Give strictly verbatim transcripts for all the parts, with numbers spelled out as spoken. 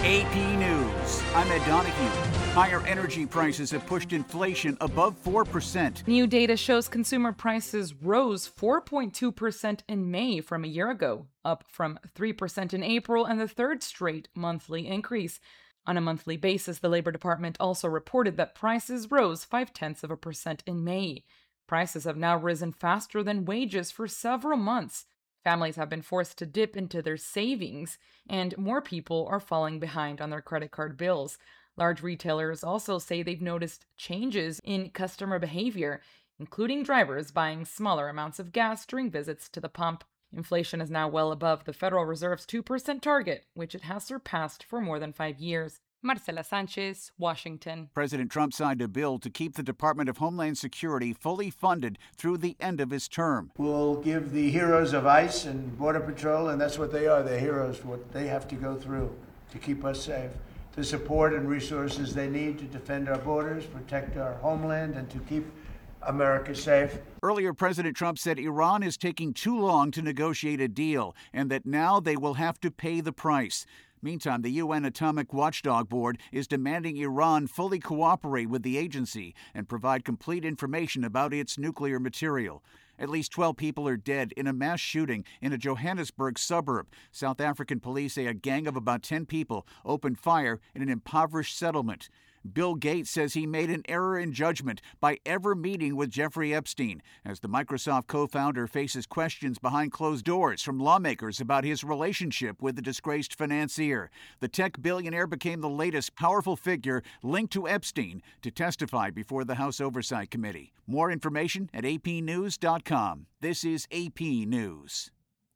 A P News, I'm Ed Donahue. Higher energy prices have pushed inflation above four percent. New data shows consumer prices rose four point two percent in May from a year ago, up from three percent in April and the third straight monthly increase. On a monthly basis, the Labor Department also reported that prices rose five-tenths of a percent in May. Prices have now risen faster than wages for several months. Families have been forced to dip into their savings, and more people are falling behind on their credit card bills. Large retailers also say they've noticed changes in customer behavior, including drivers buying smaller amounts of gas during visits to the pump. Inflation is now well above the Federal Reserve's two percent target, which it has surpassed for more than five years. Marcela Sanchez, Washington. President Trump signed a bill to keep the Department of Homeland Security fully funded through the end of his term. We'll give the heroes of ICE and Border Patrol, and that's what they are, they're heroes for what they have to go through to keep us safe, the support and resources they need to defend our borders, protect our homeland, and to keep America safe. Earlier, President Trump said Iran is taking too long to negotiate a deal and that now they will have to pay the price. Meantime, the U N Atomic Watchdog Board is demanding Iran fully cooperate with the agency and provide complete information about its nuclear material. At least twelve people are dead in a mass shooting in a Johannesburg suburb. South African police say a gang of about ten people opened fire in an impoverished settlement. Bill Gates says he made an error in judgment by ever meeting with Jeffrey Epstein, as the Microsoft co-founder faces questions behind closed doors from lawmakers about his relationship with the disgraced financier. The tech billionaire became the latest powerful figure linked to Epstein to testify before the House Oversight Committee. More information at A P news dot com. This is A P News.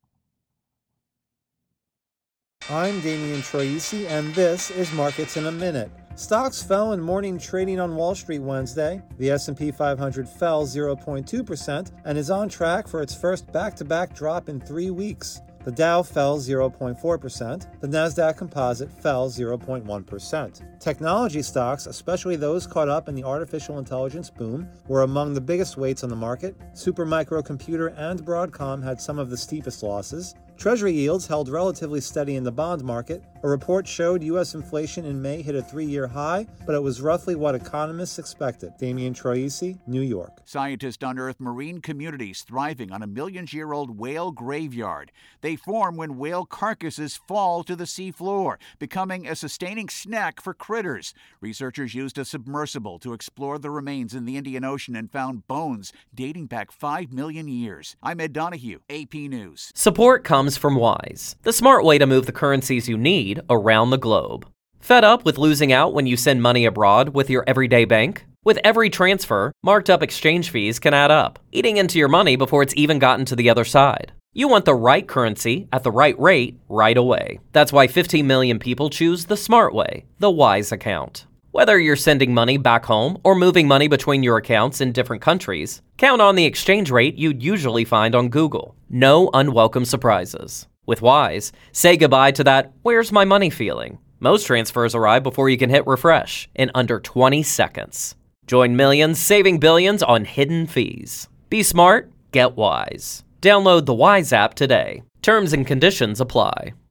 I'm Damian Troisi, and this is Markets in a Minute. Stocks fell in morning trading on Wall Street Wednesday. The S and P five hundred fell zero point two percent and is on track for its first back-to-back drop in three weeks. The Dow fell zero point four percent. The Nasdaq Composite fell zero point one percent. Technology stocks, especially those caught up in the artificial intelligence boom, were among the biggest weights on the market. Supermicro Computer and Broadcom had some of the steepest losses. Treasury yields held relatively steady in the bond market. A report showed U S inflation in May hit a three-year high, but it was roughly what economists expected. Damian Troisi, New York. Scientists unearthed marine communities thriving on a million-year-old whale graveyard. They form when whale carcasses fall to the seafloor, becoming a sustaining snack for critters. Researchers used a submersible to explore the remains in the Indian Ocean and found bones dating back five million years. I'm Ed Donahue, A P News. Support comes from Wise, the smart way to move the currencies you need around the globe. Fed up with losing out when you send money abroad with your everyday bank? With every transfer, marked up exchange fees can add up, eating into your money before it's even gotten to the other side. You want the right currency at the right rate right away. That's why fifteen million people choose the smart way, the Wise account. Whether you're sending money back home or moving money between your accounts in different countries, count on the exchange rate you'd usually find on Google. No unwelcome surprises. With Wise, say goodbye to that "where's my money" feeling. Most transfers arrive before you can hit refresh in under twenty seconds. Join millions saving billions on hidden fees. Be smart, get Wise. Download the Wise app today. Terms and conditions apply.